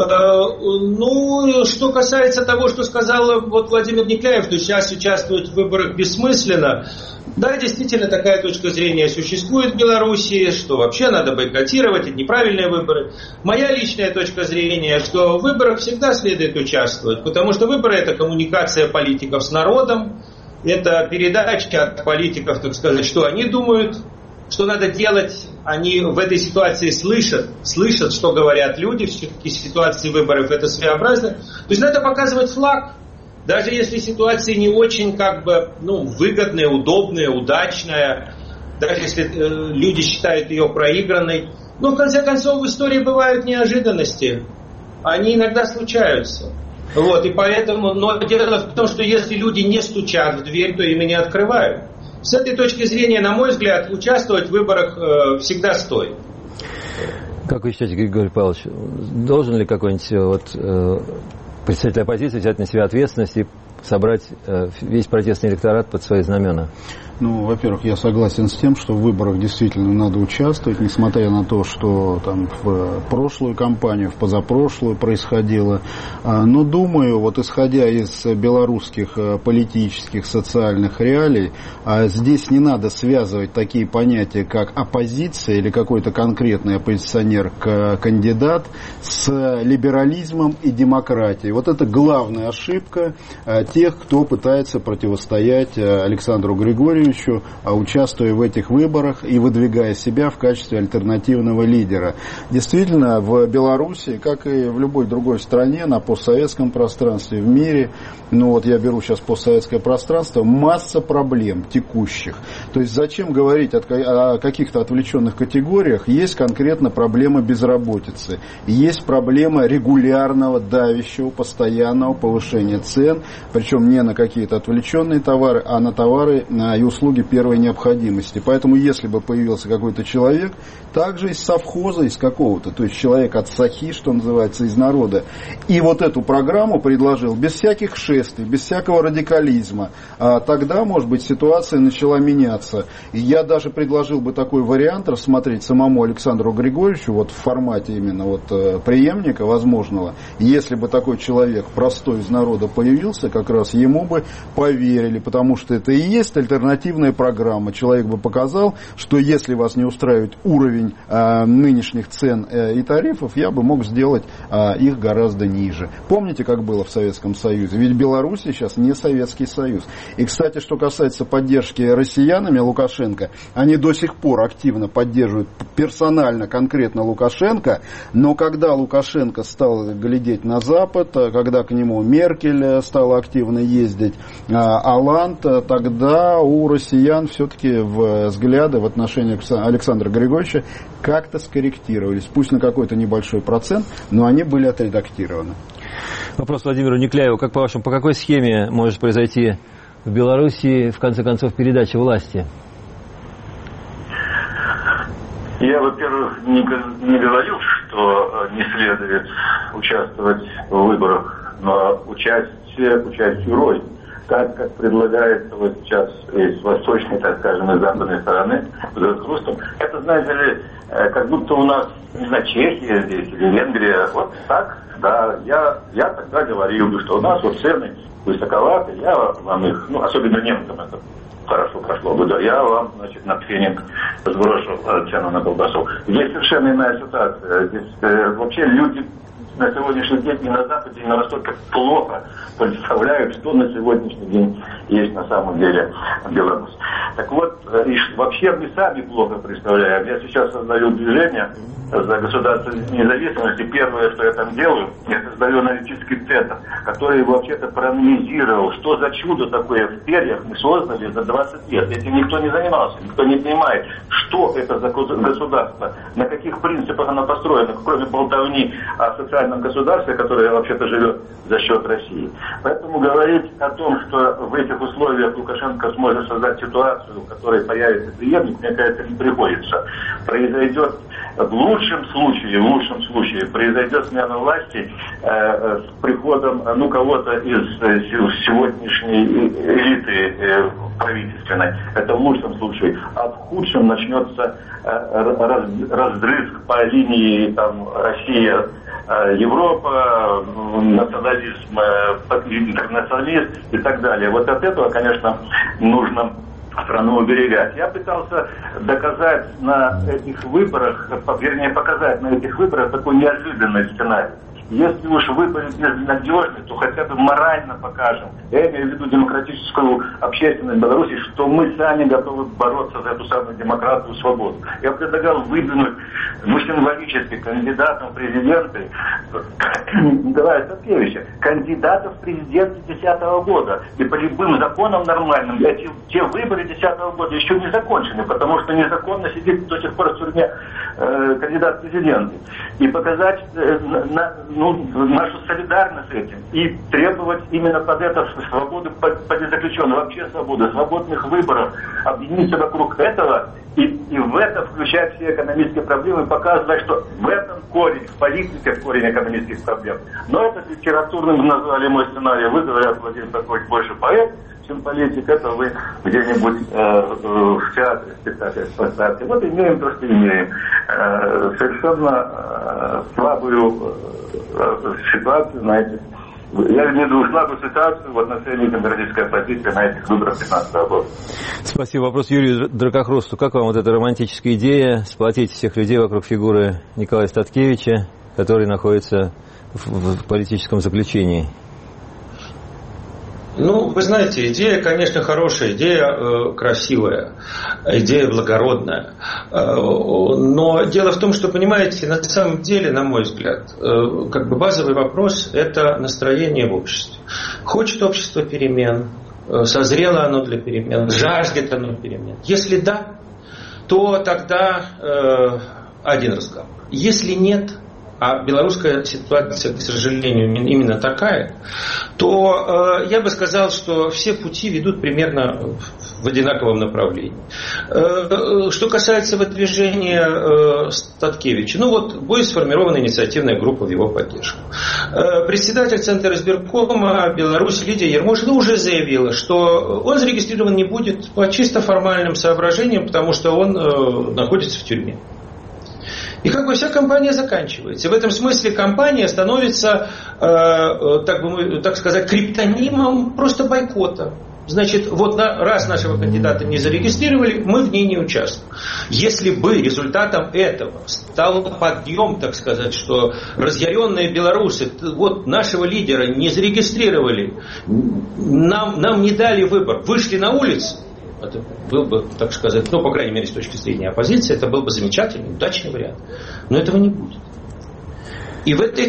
Ну, что касается того, что сказал вот Владимир Никляев, что сейчас участвовать в выборах бессмысленно, да, действительно такая точка зрения существует в Беларуси, что вообще надо бойкотировать, это неправильные выборы. Моя личная точка зрения, что в выборах всегда следует участвовать, потому что выборы — это коммуникация политиков с народом, это передача от политиков, так сказать, что они думают, что надо делать. Они в этой ситуации слышат, слышат, что говорят люди, все-таки ситуации выборов это своеобразно. То есть надо показывать флаг, даже если ситуация не очень как бы, ну, выгодная, удобная, удачная, даже если э, люди считают ее проигранной. Но в конце концов в истории бывают неожиданности, они иногда случаются. Вот, и поэтому, но дело в том, что если люди не стучат в дверь, то им и не открывают. С этой точки зрения, на мой взгляд, участвовать в выборах э, всегда стоит. Как вы считаете, Григорий Павлович, должен ли какой-нибудь вот, э, представитель оппозиции взять на себя ответственность и собрать э, весь протестный электорат под свои знамена? Ну, во-первых, я согласен с тем, что в выборах действительно надо участвовать, несмотря на то, что там в прошлую кампанию, в позапрошлую происходило. Но думаю, вот исходя из белорусских политических, социальных реалий, здесь не надо связывать такие понятия, как оппозиция или какой-то конкретный оппозиционер-кандидат с либерализмом и демократией. Вот это главная ошибка тех, кто пытается противостоять Александру Григорьевичу Григорьевичу, участвуя в этих выборах и выдвигая себя в качестве альтернативного лидера. Действительно, в Беларуси, как и в любой другой стране, на постсоветском пространстве, в мире, ну вот я беру сейчас постсоветское пространство, масса проблем текущих. То есть зачем говорить о каких-то отвлеченных категориях? Есть конкретно проблема безработицы, есть проблема регулярного, давящего, постоянного повышения цен, причем не на какие-то отвлеченные товары, а на товары и услуги первой необходимости. Поэтому если бы появился какой-то человек, также из совхоза, из какого-то, то есть человек от сахи, что называется, из народа, и вот эту программу предложил без всяких шествий, без всякого радикализма, а тогда, может быть, ситуация начала меняться. И я даже предложил бы такой вариант рассмотреть самому Александру Григорьевичу вот в формате именно вот преемника возможного. Если бы такой человек простой из народа появился, как раз ему бы поверили, потому что это и есть альтернативная программа. Человек бы показал, что если вас не устраивает уровень э, нынешних цен э, и тарифов, я бы мог сделать э, их гораздо ниже. Помните, как было в Советском Союзе? Ведь Беларусь сейчас не Советский Союз. И, кстати, что касается поддержки россиянами Лукашенко, они до сих пор активно поддерживают персонально, конкретно Лукашенко, но когда Лукашенко стал глядеть на Запад, когда к нему Меркель стала активно ездить, Оланд, тогда у россиян все-таки взгляды в отношении Александра Григорьевича как-то скорректировались. Пусть на какой-то небольшой процент, но они были отредактированы. Вопрос Владимиру Никляеву. Как по-вашему, по какой схеме может произойти в Беларуси, в конце концов, передача власти? Я, во-первых, не, не говорил, что не следует участвовать в выборах, но участие, участию роль. Так, как предлагается вот сейчас и с восточной, так скажем, и с западной стороны, с хрустом, это, знаете ли, как будто у нас, не знаю, Чехия здесь или Венгрия, вот так, да, я, я тогда говорил, что у нас вот цены высоковаты, я вам их, ну, особенно немцам это хорошо прошло бы, да, я вам, значит, на тренинг сброшу цену на колбасу. Здесь совершенно иная ситуация, здесь э, вообще люди на сегодняшний день и на Западе, и на Востоке плохо представляют, что на сегодняшний день есть на самом деле Беларусь. Так вот, и вообще мы сами плохо представляем. Я сейчас создаю движение за государственную независимость, и первое, что я там делаю, я создаю аналитический центр, который вообще-то проанализировал, что за чудо такое в перьях мы создали за двадцать лет. Этим никто не занимался, никто не понимает, что это за государство, на каких принципах оно построено, кроме болтовни о социальном государстве, которое вообще-то живет за счет России. Поэтому говорить о том, что в этих условиях Лукашенко сможет создать ситуацию, в которой появится преемник, мне кажется, не приходится. Произойдет в лучшем случае, в лучшем случае произойдет смена власти э, с приходом ну кого-то из э, сегодняшней элиты э, правительственной. Это в лучшем случае. А в худшем начнется э, раз, раздрызг по линии там Россия, Европа, национализм, интернационализм и так далее. Вот от этого, конечно, нужно страну уберегать. Я пытался доказать на этих выборах, вернее, показать на этих выборах такой неожиданный сценарий. Если уж выборы безнадежны, то хотя бы морально покажем, я имею в виду демократическую общественность Беларуси, что мы сами готовы бороться за эту самую демократию и свободу. Я предлагал выдвинуть, ну, символически кандидатом в президенты Николая Статкевича, кандидата в президенты две тысячи десятого года. И по любым законам нормальным, эти, те выборы две тысячи десятого года еще не закончены, потому что незаконно сидит до сих пор в тюрьме э, кандидат в президенты. И показать э, на, ну, нашу солидарность с этим и требовать именно под это свободы политзаключенных, вообще свободы, свободных выборов, объединиться вокруг этого и, и в это включать все экономические проблемы, показывать, что в этом корень, в политике корень экономических проблем. Но это литературным назвали мой сценарий. Вы, говорят, Владимир Петрович, больше поэт, чем политик, это вы где-нибудь э, э, в театре, в спектакле поставьте. Вот имеем то, что имеем. Э, совершенно э, слабую э, ситуацию, знаете. Я имею в виду слабую ситуацию в отношении демократической оппозиции на этих выборах две тысячи пятнадцатого года. Спасибо. Вопрос Юрию Дракохрусту. Как вам вот эта романтическая идея сплотить всех людей вокруг фигуры Николая Статкевича, который находится в, в политическом заключении? Ну, вы знаете, идея, конечно, хорошая, идея э, красивая, идея благородная. Э, но дело в том, что, понимаете, на самом деле, на мой взгляд, э, как бы базовый вопрос – это настроение в обществе. Хочет общество перемен, э, созрело оно для перемен, жаждет оно перемен. Если да, то тогда э, один разговор. Если нет, а белорусская ситуация, к сожалению, именно такая, то э, я бы сказал, что все пути ведут примерно в одинаковом направлении. Э, что касается выдвижения э, Статкевича, ну вот будет сформирована инициативная группа в его поддержку. Э, председатель Центра избиркома Беларуси Лидия Ермошина уже заявила, что он зарегистрирован не будет по чисто формальным соображениям, потому что он э, находится в тюрьме. И как бы вся кампания заканчивается. В этом смысле кампания становится, э, так, бы, так сказать, криптонимом просто бойкота. Значит, вот на, раз нашего кандидата не зарегистрировали, мы в ней не участвуем. Если бы результатом этого стал подъем, так сказать, что разъяренные белорусы, вот нашего лидера не зарегистрировали, нам, нам не дали выбор, вышли на улицу, это был бы, так сказать, ну, по крайней мере, с точки зрения оппозиции, это был бы замечательный, удачный вариант. Но этого не будет. И в этой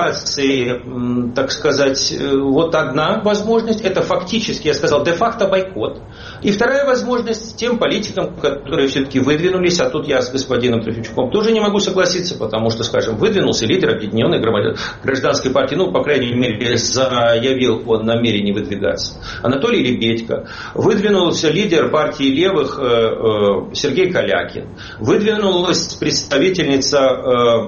ситуации, так сказать, вот одна возможность, это фактически, я сказал, де-факто бойкот. И вторая возможность тем политикам, которые все-таки выдвинулись, а тут я с господином Трофимчуком тоже не могу согласиться, потому что, скажем, выдвинулся лидер Объединенной гражданской партии, ну, по крайней мере, заявил он намерение выдвигаться, Анатолий Лебедько, выдвинулся лидер партии левых Сергей Калякин, выдвинулась представительница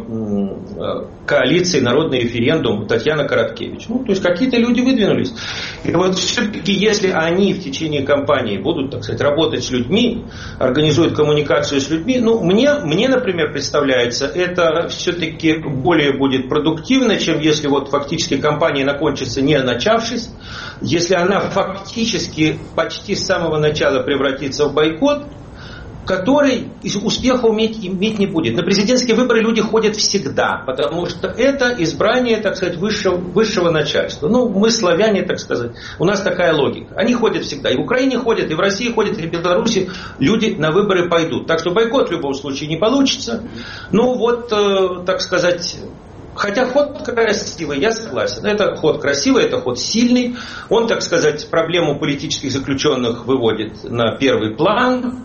коалиции «Народный референдум» Татьяна Короткевич. Ну, то есть какие-то люди выдвинулись. И вот все-таки, если они в течение кампании будут, так сказать, работать с людьми, организуют коммуникацию с людьми, ну, мне, мне, например, представляется, это все-таки более будет продуктивно, чем если вот фактически кампания закончится не начавшись, если она фактически почти с самого начала превратится в бойкот, который успеха иметь, иметь не будет. На президентские выборы люди ходят всегда, потому что это избрание, так сказать, высшего, высшего начальства. Ну, мы славяне, так сказать, у нас такая логика. Они ходят всегда. И в Украине ходят, и в России ходят, и в Беларуси люди на выборы пойдут. Так что бойкот в любом случае не получится. Ну, вот, э, так сказать... Хотя ход красивый, я согласен. Это ход красивый, это ход сильный. Он, так сказать, проблему политических заключенных выводит на первый план.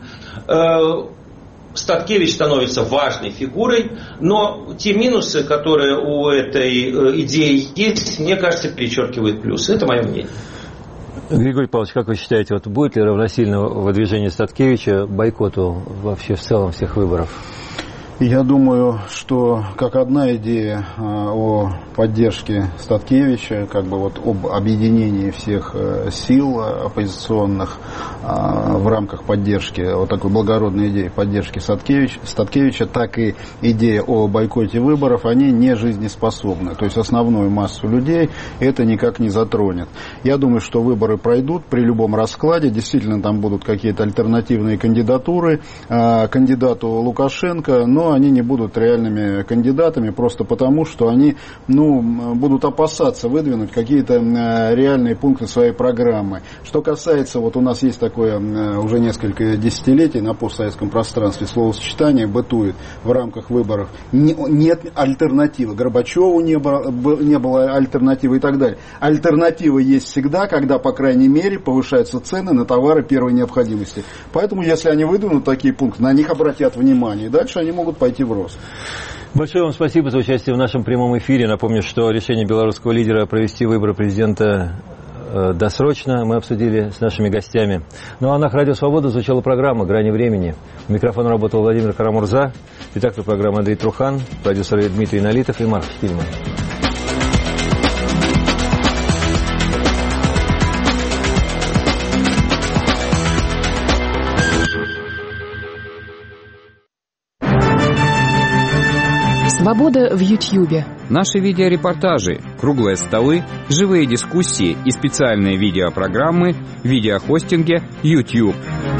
Статкевич становится важной фигурой, но те минусы, которые у этой идеи есть, мне кажется, перечеркивают плюсы. Это мое мнение. Григорий Павлович, как вы считаете, вот будет ли равносильно выдвижение Статкевича бойкоту вообще в целом всех выборов? Я думаю, что как одна идея о поддержке Статкевича, как бы вот об объединении всех сил оппозиционных в рамках поддержки, вот такой благородной идеи поддержки Статкевича, Статкевича, так и идея о бойкоте выборов, они не жизнеспособны. То есть основную массу людей это никак не затронет. Я думаю, что выборы пройдут при любом раскладе. Действительно, там будут какие-то альтернативные кандидатуры кандидату Лукашенко, но они не будут реальными кандидатами просто потому, что они, ну, будут опасаться выдвинуть какие-то реальные пункты своей программы. Что касается, вот у нас есть такое уже несколько десятилетий на постсоветском пространстве словосочетание бытует в рамках выборов. Не, нет альтернативы. Горбачеву не было, не было альтернативы и так далее. Альтернатива есть всегда, когда, по крайней мере, повышаются цены на товары первой необходимости. Поэтому, если они выдвинут такие пункты, на них обратят внимание. И дальше они могут пойти в рост. Большое вам спасибо за участие в нашем прямом эфире. Напомню, что решение белорусского лидера провести выборы президента э, досрочно мы обсудили с нашими гостями. Ну а на Радио Свобода звучала программа «Грани времени». У микрофона работал Владимир Карамурза, редактор программы Андрей Трухан, продюсеры Дмитрий Налитов и Марк Штильман. Свобода в Ютьюбе. Наши видеорепортажи, круглые столы, живые дискуссии и специальные видеопрограммы в видеохостинге YouTube.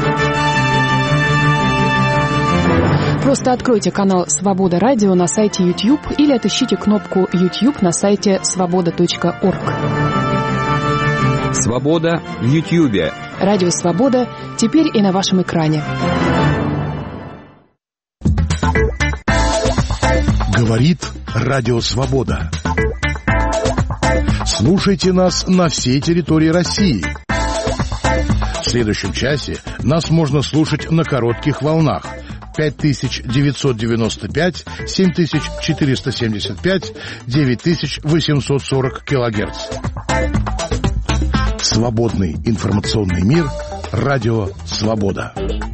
Просто откройте канал «Свобода Радио» на сайте YouTube или отыщите кнопку YouTube на сайте свобода точка орг. Свобода в Ютьюбе. Радио «Свобода» теперь и на вашем экране. Говорит Радио Свобода. Слушайте нас на всей территории России. В следующем часе нас можно слушать на коротких волнах пять тысяч девятьсот девяносто пять, семь тысяч четыреста семьдесят пять, девять тысяч восемьсот сорок килогерц. Свободный информационный мир. Радио «Свобода».